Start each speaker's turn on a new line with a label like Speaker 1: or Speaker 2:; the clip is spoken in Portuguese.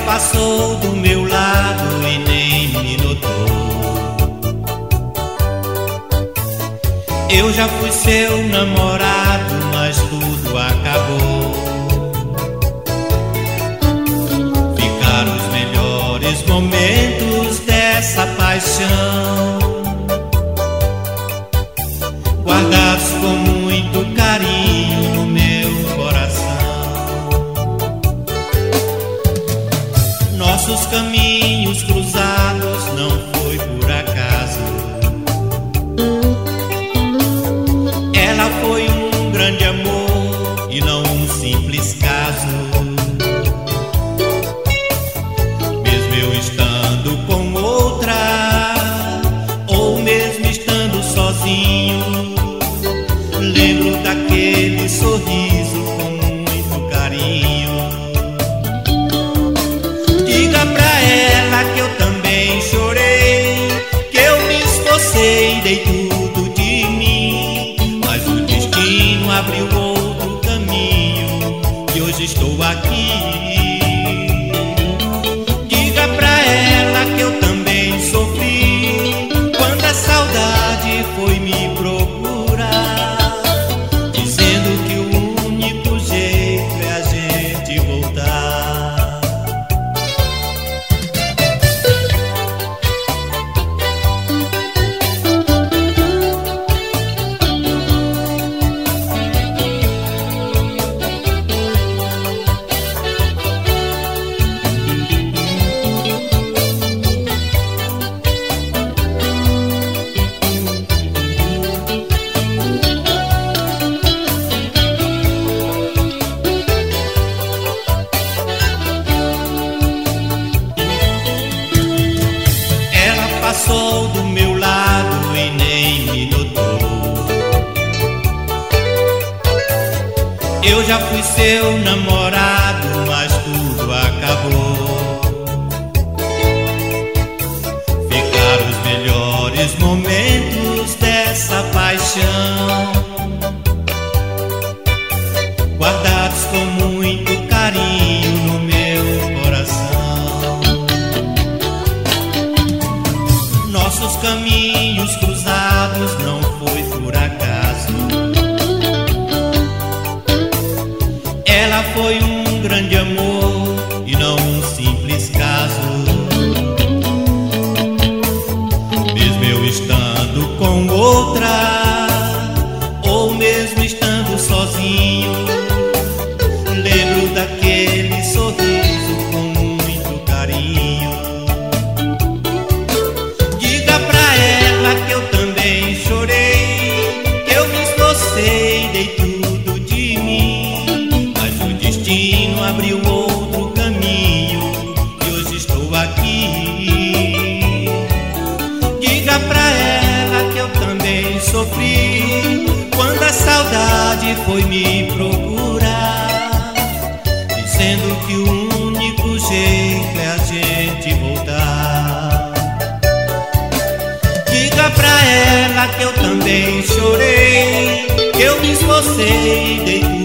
Speaker 1: passou do meu lado e nem me notou. Eu já fui seu namorado, mas tudo acabou. Ficaram os melhores momentos dessa paixão, guardados com muito carinho no meu coração. Nossos caminhos cruzados não foi por acaso. Ela foi um grande amor e não um simples caso. Mesmo eu estando com outra, ou mesmo estando sozinho, lembro daquele sorriso com muito carinho. Diga pra ela que eu também chorei, que eu me esforcei, dei tudo de mim, mas o destino abriu outro caminho e hoje estou aqui. Diga pra ela que eu também sofri quando a saudade foi me procurar, dizendo que o único jeito é a gente voltar. Passou do meu lado e nem me notou. Eu já fui seu namorado, mas tudo acabou. Ficaram os melhores momentos dessa paixão, guardados com muito carinho no meu coração. Nossos caminhos cruzados não foi por acaso. Ela foi um grande amor e não um simples caso. Mesmo eu estando com outra, ou mesmo estando sozinho, lembro daquele sorriso com muito carinho. Que eu também chorei, que eu me esforcei, dei tudo de mim, mas o destino abriu outro caminho e hoje estou aqui. Diga pra ela que eu também sofri quando a saudade foi me procurar, dizendo que o único jeito é a gente voltar. Diga pra ela que eu também chorei, que eu me esforcei, dei tudo